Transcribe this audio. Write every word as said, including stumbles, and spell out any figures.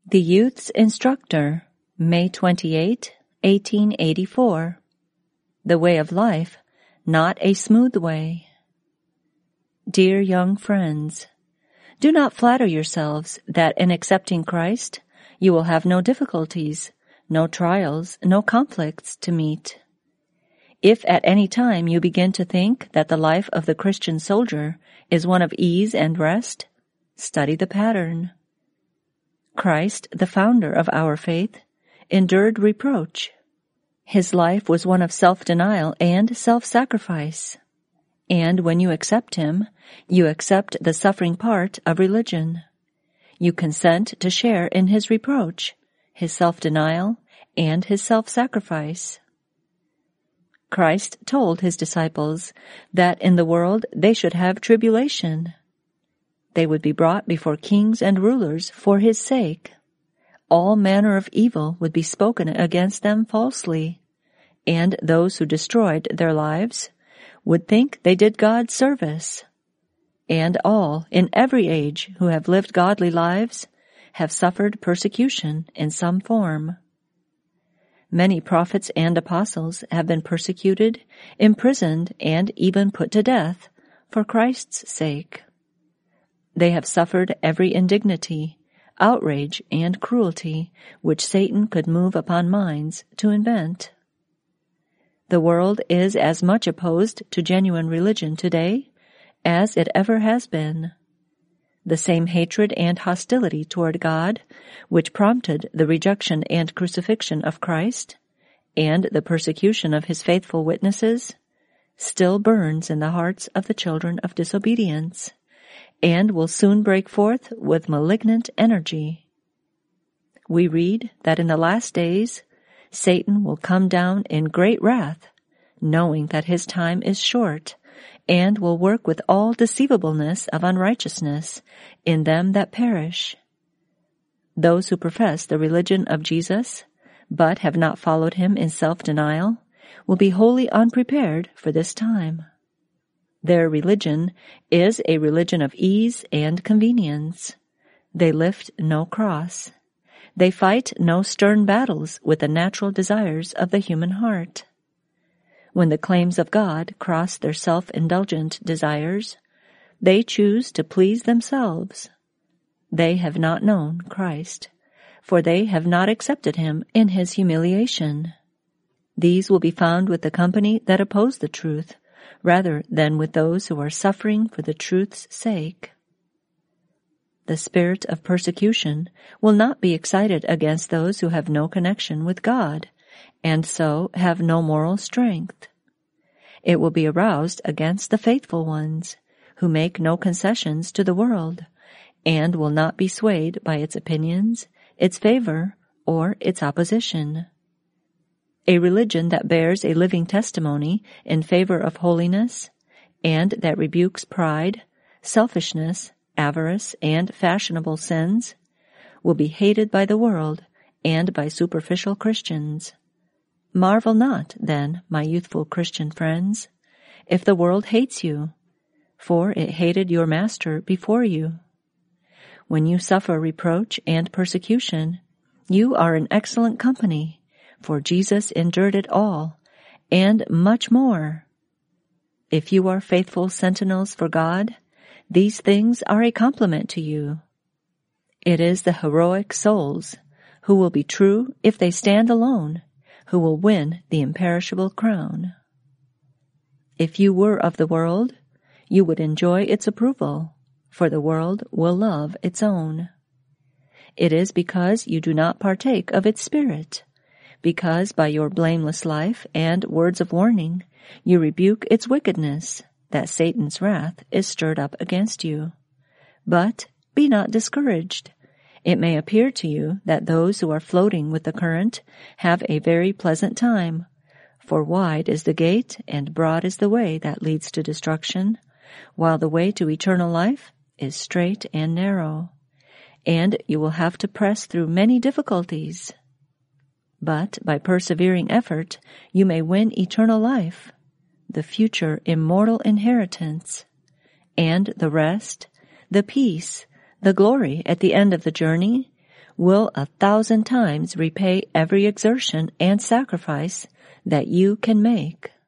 The Youth's Instructor, May twenty-eighth, eighteen eighty-four. The Way of Life, Not a Smooth Way. Dear young friends, do not flatter yourselves that in accepting Christ, you will have no difficulties, no trials, no conflicts to meet. If at any time you begin to think that the life of the Christian soldier is one of ease and rest, study the pattern. Christ, the founder of our faith, endured reproach. His life was one of self-denial and self-sacrifice. And when you accept him, you accept the suffering part of religion. You consent to share in his reproach, his self-denial, and his self-sacrifice. Christ told his disciples that in the world they should have tribulation. They would be brought before kings and rulers for his sake. All manner of evil would be spoken against them falsely, and those who destroyed their lives would think they did God service. And all, in every age, who have lived godly lives have suffered persecution in some form. Many prophets and apostles have been persecuted, imprisoned, and even put to death for Christ's sake. They have suffered every indignity, outrage, and cruelty which Satan could move upon minds to invent. The world is as much opposed to genuine religion today as it ever has been. The same hatred and hostility toward God, which prompted the rejection and crucifixion of Christ, and the persecution of his faithful witnesses, still burns in the hearts of the children of disobedience, and will soon break forth with malignant energy. We read that in the last days, Satan will come down in great wrath, knowing that his time is short, and will work with all deceivableness of unrighteousness in them that perish. Those who profess the religion of Jesus, but have not followed him in self-denial, will be wholly unprepared for this time. Their religion is a religion of ease and convenience. They lift no cross. They fight no stern battles with the natural desires of the human heart. When the claims of God cross their self-indulgent desires, they choose to please themselves. They have not known Christ, for they have not accepted him in his humiliation. These will be found with the company that oppose the truth, rather than with those who are suffering for the truth's sake. The spirit of persecution will not be excited against those who have no connection with God, and so have no moral strength. It will be aroused against the faithful ones, who make no concessions to the world, and will not be swayed by its opinions, its favor, or its opposition. A religion that bears a living testimony in favor of holiness, and that rebukes pride, selfishness, avarice, and fashionable sins, will be hated by the world and by superficial Christians. Marvel not, then, my youthful Christian friends, if the world hates you, for it hated your Master before you. When you suffer reproach and persecution, you are in excellent company, for Jesus endured it all, and much more. If you are faithful sentinels for God, these things are a compliment to you. It is the heroic souls, who will be true if they stand alone, who will win the imperishable crown. If you were of the world, you would enjoy its approval, for the world will love its own. It is because you do not partake of its spirit, because by your blameless life and words of warning you rebuke its wickedness, that Satan's wrath is stirred up against you. But be not discouraged. It may appear to you that those who are floating with the current have a very pleasant time, for wide is the gate and broad is the way that leads to destruction, while the way to eternal life is straight and narrow, and you will have to press through many difficulties. But by persevering effort, you may win eternal life, the future immortal inheritance, and the rest, the peace, the glory at the end of the journey will a thousand times repay every exertion and sacrifice that you can make.